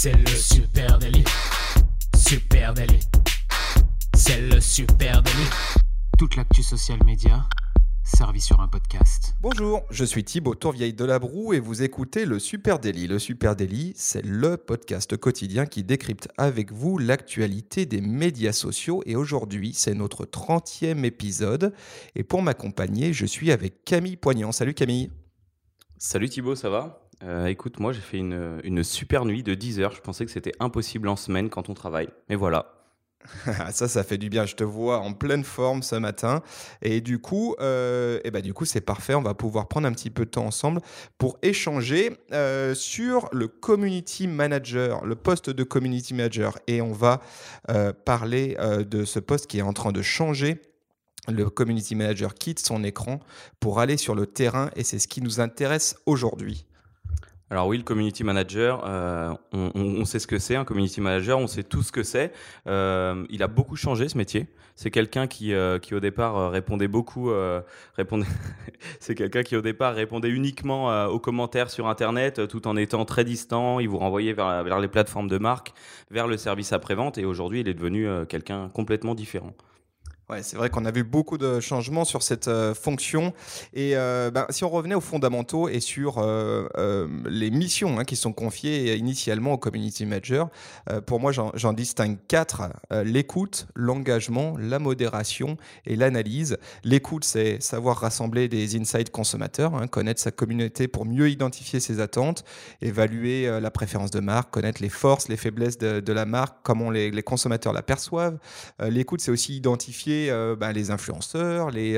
C'est le super délit. Super délit. C'est le super délit. Toute l'actu social média servie sur un podcast. Bonjour, je suis Thibaut Tourvieille de Labroue et vous écoutez le Super Daily. Le Super Daily, c'est le podcast quotidien qui décrypte avec vous l'actualité des médias sociaux. Et aujourd'hui, c'est notre 30e épisode. Et pour m'accompagner, je suis avec Camille Poignant. Salut Camille. Salut Thibaut, ça va ? Écoute, moi j'ai fait une super nuit de 10 heures. Je pensais que c'était impossible en semaine quand on travaille. Mais voilà. Ça fait du bien. Je te vois en pleine forme ce matin. Et du coup, c'est parfait. On va pouvoir prendre un petit peu de temps ensemble pour échanger sur le community manager, le poste de community manager. Et on va parler de ce poste qui est en train de changer. Le community manager quitte son écran pour aller sur le terrain et c'est ce qui nous intéresse aujourd'hui. Alors oui, le community manager, on sait ce que c'est, un community manager, on sait tout ce que c'est. Il a beaucoup changé ce métier. C'est quelqu'un qui au départ c'est quelqu'un qui au départ répondait uniquement aux commentaires sur Internet, tout en étant très distant. Il vous renvoyait vers les plateformes de marque, vers le service après-vente. Et aujourd'hui, il est devenu quelqu'un complètement différent. Ouais, c'est vrai qu'on a vu beaucoup de changements sur cette fonction. Et si on revenait aux fondamentaux et sur les missions qui sont confiées initialement au community manager, pour moi, j'en distingue 4. L'écoute, l'engagement, la modération et l'analyse. L'écoute, c'est savoir rassembler des insights consommateurs, connaître sa communauté pour mieux identifier ses attentes, évaluer la préférence de marque, connaître les forces, les faiblesses de la marque, comment les consommateurs la perçoivent. L'écoute, c'est aussi identifier les influenceurs, les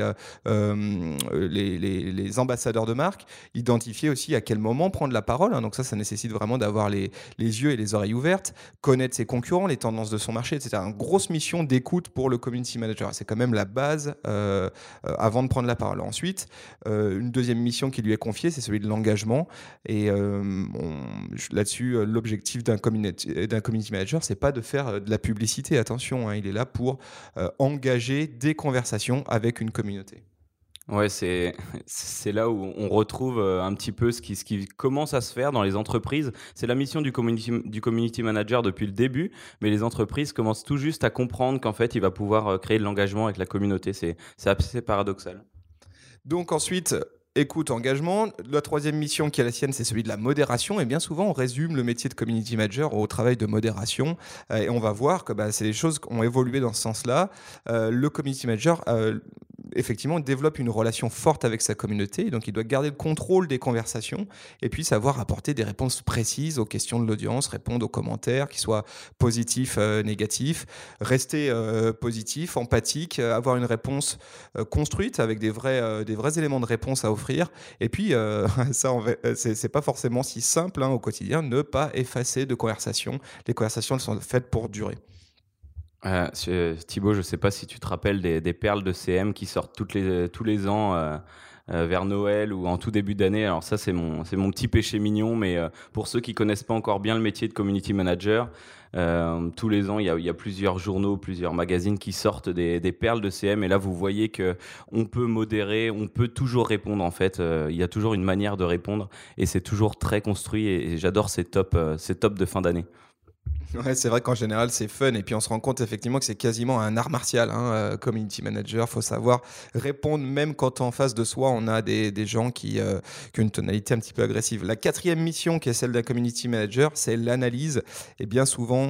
ambassadeurs de marque, identifier aussi à quel moment prendre la parole. Donc ça nécessite vraiment d'avoir les yeux et les oreilles ouvertes, connaître ses concurrents, les tendances de son marché, etc. Une grosse mission d'écoute pour le community manager. C'est quand même la base avant de prendre la parole. Ensuite, une deuxième mission qui lui est confiée, c'est celui de l'engagement. Et là-dessus, l'objectif d'un community manager, c'est pas de faire de la publicité. Attention, il est là pour engager des conversations avec une communauté. Ouais, c'est là où on retrouve un petit peu ce qui commence à se faire dans les entreprises. C'est la mission du community manager depuis le début, mais les entreprises commencent tout juste à comprendre qu'en fait, il va pouvoir créer de l'engagement avec la communauté. C'est assez paradoxal. Donc ensuite, écoute, engagement. La troisième mission qui est la sienne, c'est celui de la modération. Et bien souvent, on résume le métier de community manager au travail de modération. Et on va voir que c'est des choses qui ont évolué dans ce sens-là. Le community manager, effectivement, développe une relation forte avec sa communauté. Donc, il doit garder le contrôle des conversations et puis savoir apporter des réponses précises aux questions de l'audience, répondre aux commentaires, qu'ils soient positifs, négatifs, rester positif, empathique, avoir une réponse construite avec des vrais éléments de réponse à offrir. Et puis, c'est pas forcément si simple au quotidien, ne pas effacer de conversations. Les conversations, elles sont faites pour durer. Thibaut, je ne sais pas si tu te rappelles des perles de CM qui sortent tous les ans vers Noël ou en tout début d'année. Alors ça, c'est mon petit péché mignon, mais pour ceux qui ne connaissent pas encore bien le métier de community manager, tous les ans, il y a plusieurs journaux, plusieurs magazines qui sortent des perles de CM. Et là, vous voyez qu'on peut modérer, on peut toujours répondre en fait. Il y a toujours une manière de répondre et c'est toujours très construit et j'adore ces tops de fin d'année. Ouais, c'est vrai qu'en général, c'est fun. Et puis, on se rend compte effectivement que c'est quasiment un art martial, community manager. Il faut savoir répondre même quand en face de soi, on a des gens qui ont une tonalité un petit peu agressive. La quatrième mission, qui est celle d'un community manager, c'est l'analyse. Et bien souvent,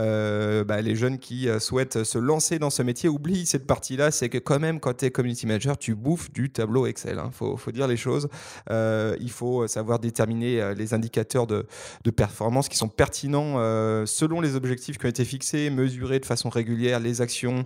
les jeunes qui souhaitent se lancer dans ce métier oublient cette partie-là. C'est que quand même, quand tu es community manager, tu bouffes du tableau Excel. Faut dire les choses. Il faut savoir déterminer les indicateurs de performance qui sont pertinents selon les objectifs qui ont été fixés, mesurer de façon régulière les actions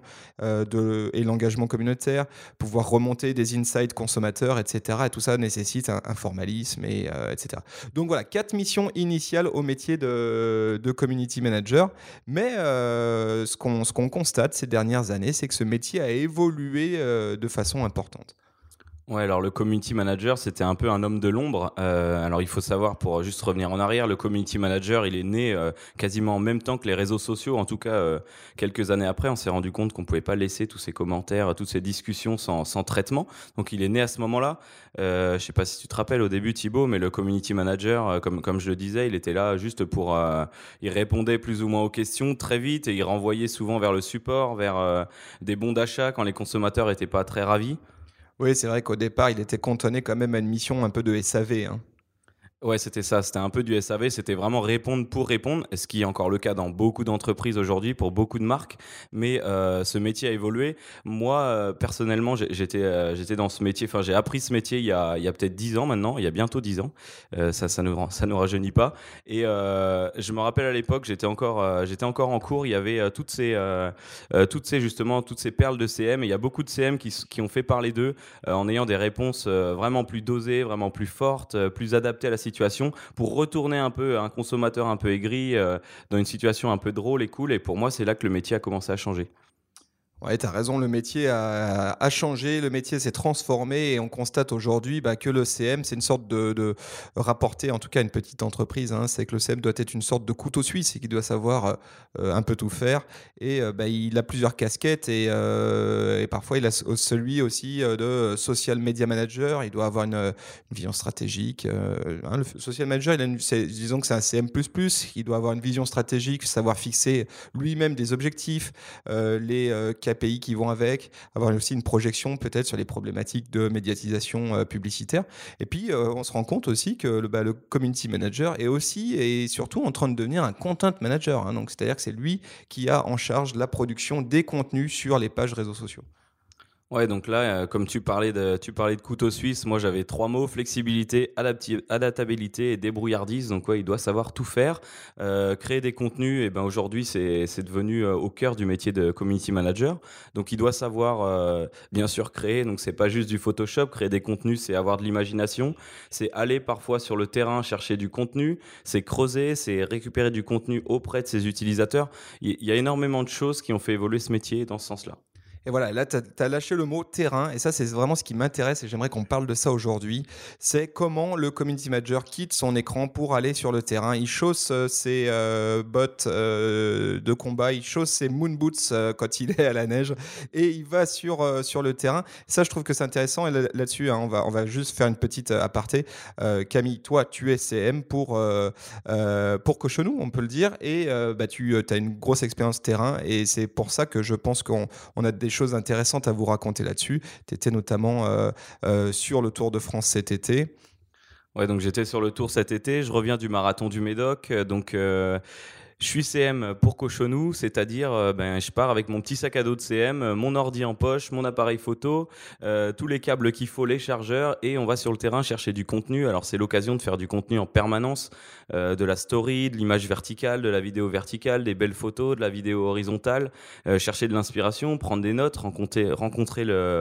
et l'engagement communautaire, pouvoir remonter des insights consommateurs, etc. Et tout ça nécessite un formalisme, etc. Donc voilà, 4 missions initiales au métier de community manager. Mais ce qu'on constate ces dernières années, c'est que ce métier a évolué de façon importante. Ouais, alors le community manager, c'était un peu un homme de l'ombre. Alors il faut savoir, pour juste revenir en arrière, le community manager, il est né quasiment en même temps que les réseaux sociaux. En tout cas, quelques années après, on s'est rendu compte qu'on pouvait pas laisser tous ces commentaires, toutes ces discussions sans traitement. Donc il est né à ce moment-là. Je sais pas si tu te rappelles au début, Thibaut, mais le community manager, comme je le disais, il était là juste pour... il répondait plus ou moins aux questions très vite et il renvoyait souvent vers le support, vers des bons d'achat quand les consommateurs étaient pas très ravis. Oui, c'est vrai qu'au départ, il était cantonné quand même à une mission un peu de SAV, hein. Ouais, c'était ça. C'était un peu du SAV. C'était vraiment répondre pour répondre, ce qui est encore le cas dans beaucoup d'entreprises aujourd'hui, pour beaucoup de marques. Mais ce métier a évolué. Moi, personnellement, j'étais dans ce métier. Enfin, j'ai appris ce métier il y a peut-être 10 ans maintenant. Il y a bientôt 10 ans. Ça nous rajeunit pas. Et je me rappelle à l'époque, j'étais encore en cours. Il y avait toutes ces perles de CM. Et il y a beaucoup de CM qui ont fait parler d'eux en ayant des réponses vraiment plus dosées, vraiment plus fortes, plus adaptées à la situation pour retourner un peu un consommateur un peu aigri dans une situation un peu drôle et cool. Et pour moi, c'est là que le métier a commencé à changer. Ouais, tu as raison, le métier a changé, le métier s'est transformé et on constate aujourd'hui que le CM, c'est une sorte de rapporté, en tout cas à une petite entreprise, hein, c'est que le CM doit être une sorte de couteau suisse et qu'il doit savoir un peu tout faire. Et il a plusieurs casquettes et parfois il a celui aussi de social media manager, il doit avoir une vision stratégique. Le social manager, disons que c'est un CM++, il doit avoir une vision stratégique, savoir fixer lui-même des objectifs, les KPI qui vont avec, avoir aussi une projection peut-être sur les problématiques de médiatisation publicitaire. Et puis, on se rend compte aussi que le community manager est aussi et surtout en train de devenir un content manager, hein. Donc, c'est-à-dire que c'est lui qui a en charge la production des contenus sur les pages réseaux sociaux. Ouais, donc là, comme tu parlais de couteau suisse, moi j'avais trois mots: flexibilité, adaptabilité et débrouillardise. Donc ouais, il doit savoir tout faire. Créer des contenus, et ben aujourd'hui c'est devenu au cœur du métier de community manager. Donc il doit savoir bien sûr créer. Donc c'est pas juste du Photoshop. Créer des contenus, c'est avoir de l'imagination. C'est aller parfois sur le terrain chercher du contenu. C'est creuser, c'est récupérer du contenu auprès de ses utilisateurs. Il y a énormément de choses qui ont fait évoluer ce métier dans ce sens-là. Et voilà, là, tu as lâché le mot terrain, et ça, c'est vraiment ce qui m'intéresse, et j'aimerais qu'on parle de ça aujourd'hui. C'est comment le community manager quitte son écran pour aller sur le terrain. Il chausse ses bottes de combat, il chausse ses moon boots quand il est à la neige, et il va sur le terrain. Ça, je trouve que c'est intéressant, et là-dessus, hein, on va juste faire une petite aparté. Camille, toi, tu es CM pour Cochonou, on peut le dire, et tu as une grosse expérience terrain, et c'est pour ça que je pense qu'on a des choses intéressantes à vous raconter là-dessus. Tu étais notamment sur le Tour de France cet été. Ouais, donc j'étais sur le tour cet été, je reviens du marathon du Médoc, je suis CM pour Cochonou, c'est-à-dire je pars avec mon petit sac à dos de CM, mon ordi en poche, mon appareil photo, tous les câbles qu'il faut, les chargeurs, et on va sur le terrain chercher du contenu. Alors c'est l'occasion de faire du contenu en permanence, de la story, de l'image verticale, de la vidéo verticale, des belles photos, de la vidéo horizontale, chercher de l'inspiration, prendre des notes, rencontrer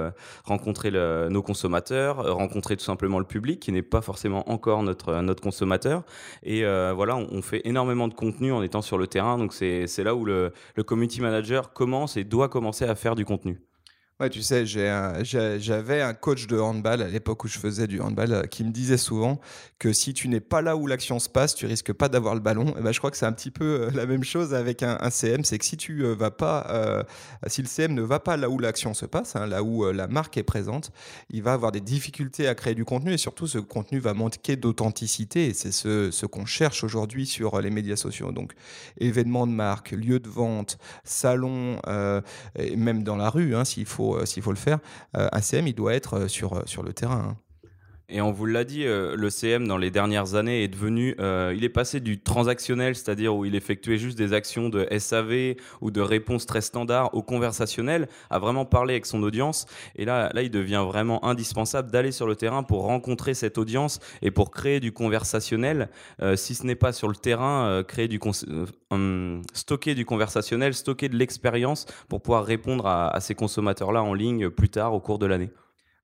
nos consommateurs, rencontrer tout simplement le public qui n'est pas forcément encore notre consommateur. Et voilà, on fait énormément de contenu en étant sur le terrain. Donc c'est là où le community manager commence et doit commencer à faire du contenu. Ouais, tu sais, j'avais un coach de handball à l'époque où je faisais du handball qui me disait souvent que si tu n'es pas là où l'action se passe, tu risques pas d'avoir le ballon. Et ben, je crois que c'est un petit peu la même chose avec un CM, c'est que si tu vas pas, si le CM ne va pas là où l'action se passe, hein, là où la marque est présente, il va avoir des difficultés à créer du contenu et surtout ce contenu va manquer d'authenticité et c'est ce qu'on cherche aujourd'hui sur les médias sociaux. Donc événements de marque, lieux de vente, salons, et même dans la rue, hein, s'il faut le faire, un CM, il doit être sur le terrain, hein. Et on vous l'a dit, le CM dans les dernières années est devenu, il est passé du transactionnel, c'est-à-dire où il effectuait juste des actions de SAV ou de réponses très standards, au conversationnel, à vraiment parler avec son audience. Et là, il devient vraiment indispensable d'aller sur le terrain pour rencontrer cette audience et pour créer du conversationnel. Si ce n'est pas sur le terrain, stocker du conversationnel, stocker de l'expérience pour pouvoir répondre à ces consommateurs-là en ligne plus tard au cours de l'année.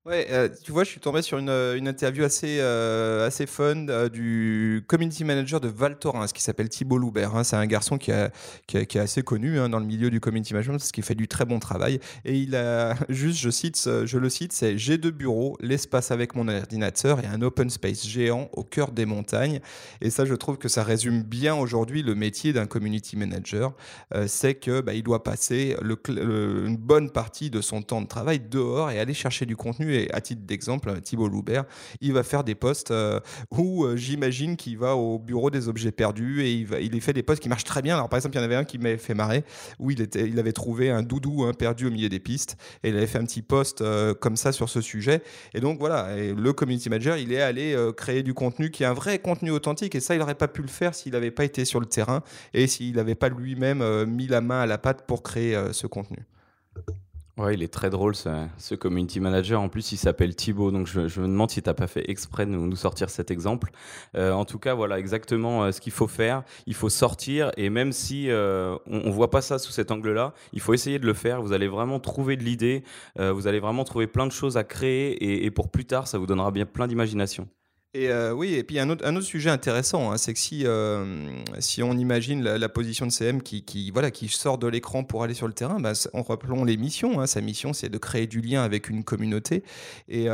Ouais, tu vois, je suis tombé sur une interview assez fun, du community manager de Val Thorens qui s'appelle Thibault Loubert, hein. C'est un garçon qui est assez connu, hein, dans le milieu du community management parce qu'il fait du très bon travail et il a juste, je le cite, c'est: «J'ai 2 bureaux, l'espace avec mon ordinateur et un open space géant au cœur des montagnes», et ça, je trouve que ça résume bien aujourd'hui le métier d'un community manager. C'est que, bah, il doit passer une bonne partie de son temps de travail dehors et aller chercher du contenu. Et à titre d'exemple, Thibault Loubert, il va faire des posts où j'imagine qu'il va au bureau des objets perdus et il y fait des posts qui marchent très bien. Alors par exemple, il y en avait un qui m'avait fait marrer où il avait trouvé un doudou, hein, perdu au milieu des pistes, et il avait fait un petit post comme ça sur ce sujet. Et donc voilà, et le community manager, il est allé créer du contenu qui est un vrai contenu authentique, et ça, il n'aurait pas pu le faire s'il n'avait pas été sur le terrain et s'il n'avait pas lui-même mis la main à la pâte pour créer ce contenu. Ouais, il est très drôle ce community manager. En plus, il s'appelle Thibaut, donc je me demande si t'as pas fait exprès de nous sortir cet exemple. En tout cas, voilà exactement ce qu'il faut faire. Il faut sortir, et même si on voit pas ça sous cet angle-là, il faut essayer de le faire. Vous allez vraiment trouver de l'idée, vous allez vraiment trouver plein de choses à créer, et pour plus tard, ça vous donnera bien plein d'imagination. Et oui, et puis un autre sujet intéressant, hein, c'est que si on imagine la position de CM voilà, qui sort de l'écran pour aller sur le terrain, bah, rappelons les missions, hein. Sa mission, c'est de créer du lien avec une communauté. Et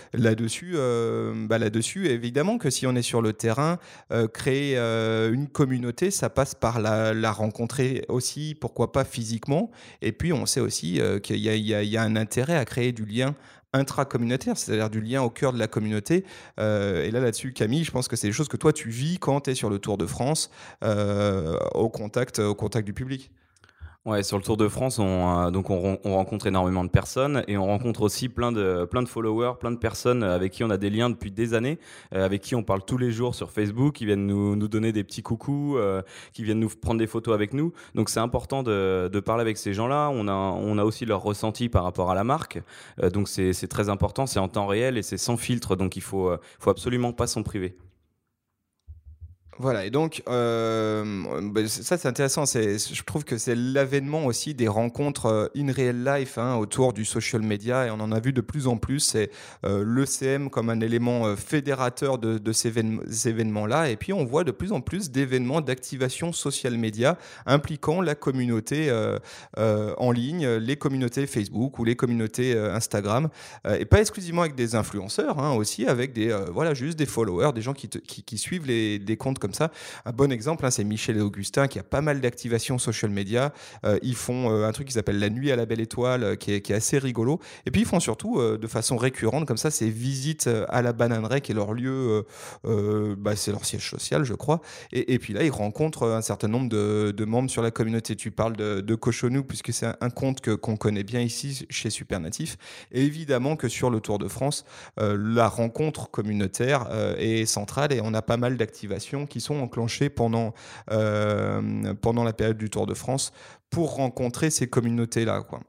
là-dessus, évidemment que si on est sur le terrain, créer une communauté, ça passe par la rencontrer aussi, pourquoi pas physiquement. Et puis on sait aussi qu'il y a un intérêt à créer du lien intracommunautaire, c'est-à-dire du lien au cœur de la communauté. Et là-dessus, Camille, je pense que c'est des choses que toi, tu vis quand tu es sur le Tour de France, au contact du public. Ouais, sur le Tour de France, on rencontre énormément de personnes, et on rencontre aussi plein de followers, plein de personnes avec qui on a des liens depuis des années, avec qui on parle tous les jours sur Facebook, qui viennent nous donner des petits coucous, qui viennent nous prendre des photos avec nous. Donc c'est important de parler avec ces gens-là. On a aussi leur ressenti par rapport à la marque. Donc c'est très important, c'est en temps réel et c'est sans filtre. Donc faut absolument pas s'en priver. Voilà, et donc bah, ça c'est intéressant. Je trouve que c'est l'avènement aussi des rencontres in real life, hein, autour du social media, et on en a vu de plus en plus. C'est l'ECM comme un élément fédérateur de ces événements-là, et puis on voit de plus en plus d'événements d'activation social media impliquant la communauté en ligne, les communautés Facebook ou les communautés Instagram, et pas exclusivement avec des influenceurs, hein, aussi avec voilà, juste des followers, des gens qui suivent des comptes comme ça. Un bon exemple, hein, c'est Michel et Augustin qui a pas mal d'activations social media. Ils font un truc qui s'appelle la nuit à la belle étoile, qui est assez rigolo. Et puis ils font surtout de façon récurrente comme ça ces visites à la Bananerie, qui est leur lieu, bah, c'est leur siège social, je crois. Et puis là, ils rencontrent un certain nombre de membres sur la communauté. Tu parles de Cochonou puisque c'est un compte qu'on connaît bien ici chez Supernatif. Et évidemment que sur le Tour de France, la rencontre communautaire est centrale, et on a pas mal d'activations qui sont enclenchées pendant la période du Tour de France pour rencontrer ces communautés-là, quoi.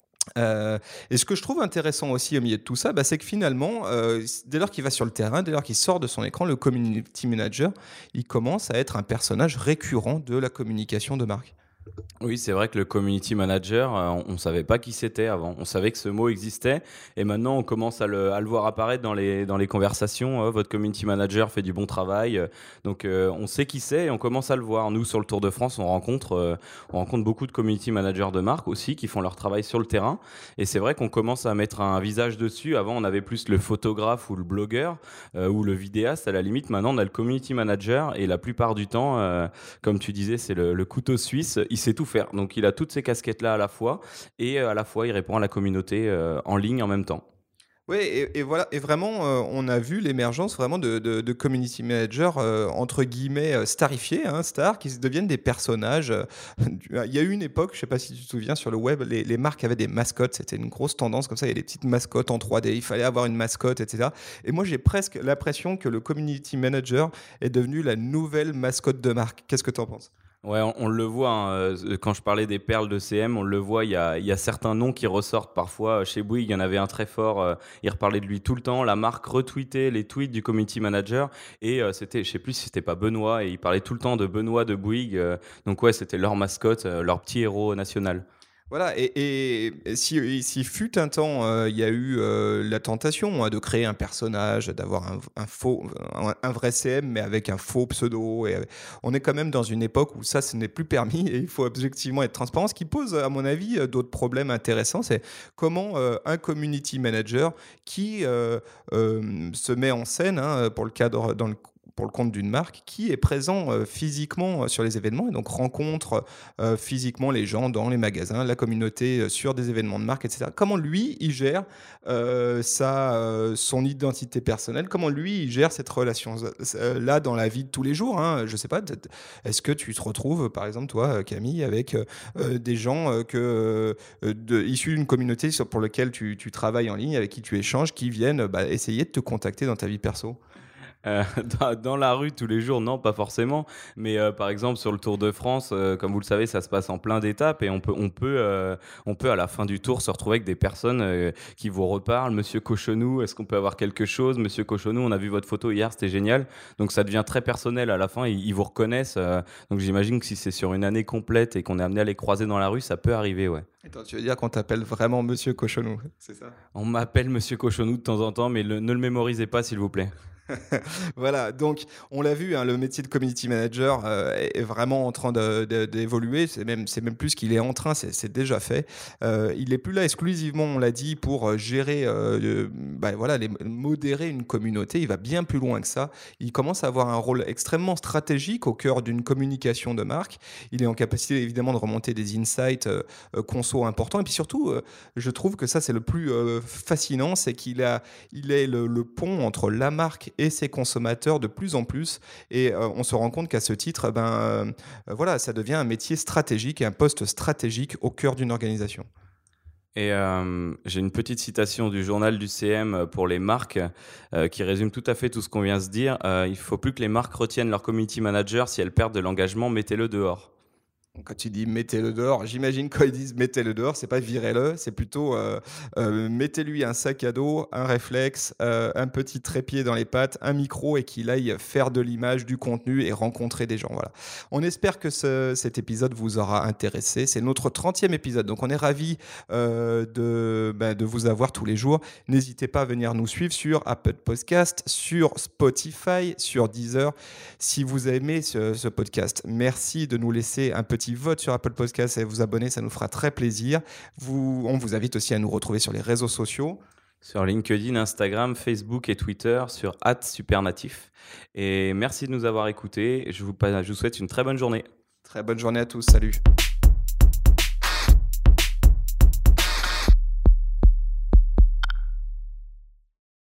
Et ce que je trouve intéressant aussi au milieu de tout ça, bah, c'est que finalement, dès lors qu'il va sur le terrain, dès lors qu'il sort de son écran, le community manager, il commence à être un personnage récurrent de la communication de marque. Oui, c'est vrai que le community manager, on ne savait pas qui c'était avant. On savait que ce mot existait, et maintenant on commence à le voir apparaître dans les conversations. Votre community manager fait du bon travail. Donc on sait qui c'est et on commence à le voir. Nous, sur le Tour de France, on rencontre beaucoup de community managers de marque aussi qui font leur travail sur le terrain. Et c'est vrai qu'on commence à mettre un visage dessus. Avant, on avait plus le photographe ou le blogueur ou le vidéaste à la limite. Maintenant, on a le community manager, et la plupart du temps, comme tu disais, c'est le couteau suisse. Il sait tout faire. Donc il a toutes ces casquettes-là à la fois, et à la fois il répond à la communauté en ligne en même temps. Oui, et voilà, et vraiment, on a vu l'émergence vraiment de community managers, entre guillemets, starifiés, hein, stars, qui deviennent des personnages. Il y a eu une époque, je ne sais pas si tu te souviens, sur le web, les marques avaient des mascottes. C'était une grosse tendance comme ça. Il y a des petites mascottes en 3D. Il fallait avoir une mascotte, etc. Et moi, j'ai presque l'impression que le community manager est devenu la nouvelle mascotte de marque. Qu'est-ce que tu en penses? Ouais, on le voit, hein, quand je parlais des perles de CM, on le voit, il y a certains noms qui ressortent parfois. Chez Bouygues, il y en avait un très fort, il reparlait de lui tout le temps. La marque retweetait les tweets du community manager, et c'était, je sais plus si c'était pas Benoît, et il parlait tout le temps de Benoît de Bouygues. Donc ouais, c'était leur mascotte, leur petit héros national. Voilà, et si fut un temps, il y a eu la tentation de créer un personnage, d'avoir un faux, un vrai CM, mais avec un faux pseudo. Et on est quand même dans une époque où ça, ce n'est plus permis et il faut objectivement être transparent. Ce qui pose, à mon avis, d'autres problèmes intéressants, c'est comment un community manager qui se met en scène pour le cadre, pour le compte d'une marque, qui est présent physiquement sur les événements et donc rencontre physiquement les gens dans les magasins, la communauté sur des événements de marque, etc. Comment lui, il gère son identité personnelle, comment lui, il gère cette relation-là dans la vie de tous les jours, hein. Je sais pas, est-ce que tu te retrouves, par exemple, toi, Camille, avec des gens issus d'une communauté pour laquelle tu travailles en ligne, avec qui tu échanges, qui viennent essayer de te contacter dans ta vie perso? Euh, dans la rue tous les jours, non, pas forcément. Mais par exemple, sur le Tour de France, comme vous le savez, ça se passe en plein d'étapes et on peut à la fin du tour se retrouver avec des personnes qui vous reparlent. Monsieur Cochonou, est-ce qu'on peut avoir quelque chose? Monsieur Cochonou, on a vu votre photo hier, c'était génial. Donc ça devient très personnel à la fin. Ils vous reconnaissent. Donc j'imagine que si c'est sur une année complète et qu'on est amené à les croiser dans la rue, ça peut arriver, ouais. Attends, tu veux dire qu'on t'appelle vraiment Monsieur Cochonou, c'est ça? On m'appelle Monsieur Cochonou de temps en temps, mais ne le mémorisez pas, s'il vous plaît. Voilà, donc on l'a vu, le métier de community manager est vraiment en train d'évoluer. C'est même plus qu'il est en train, c'est déjà fait. Il n'est plus là exclusivement, on l'a dit, pour gérer, voilà, modérer une communauté. Il va bien plus loin que ça. Il commence à avoir un rôle extrêmement stratégique au cœur d'une communication de marque. Il est en capacité évidemment de remonter des insights conso importants. Et puis surtout, je trouve que ça c'est le plus fascinant, c'est qu'il est le pont entre la marque et ses consommateurs de plus en plus. Et on se rend compte qu'à ce titre, voilà, ça devient un métier stratégique et un poste stratégique au cœur d'une organisation. Et j'ai une petite citation du journal du CM pour les marques qui résume tout à fait tout ce qu'on vient de se dire. Il ne faut plus que les marques retiennent leur community manager. Si elles perdent de l'engagement, mettez-le dehors. Quand tu dis mettez-le dehors, j'imagine quand ils disent mettez-le dehors, c'est pas virez-le, c'est plutôt mettez-lui un sac à dos, un réflexe, un petit trépied dans les pattes, un micro et qu'il aille faire de l'image, du contenu et rencontrer des gens. Voilà. On espère que cet épisode vous aura intéressé. C'est notre 30e épisode, donc on est ravis de vous avoir tous les jours. N'hésitez pas à venir nous suivre sur Apple Podcast, sur Spotify, sur Deezer. Si vous aimez ce podcast, merci de nous laisser un petit vote sur Apple Podcast et vous abonner, ça nous fera très plaisir. On vous invite aussi à nous retrouver sur les réseaux sociaux. Sur LinkedIn, Instagram, Facebook et Twitter, sur @supernatif. Et merci de nous avoir écoutés. Je vous souhaite une très bonne journée. Très bonne journée à tous, salut.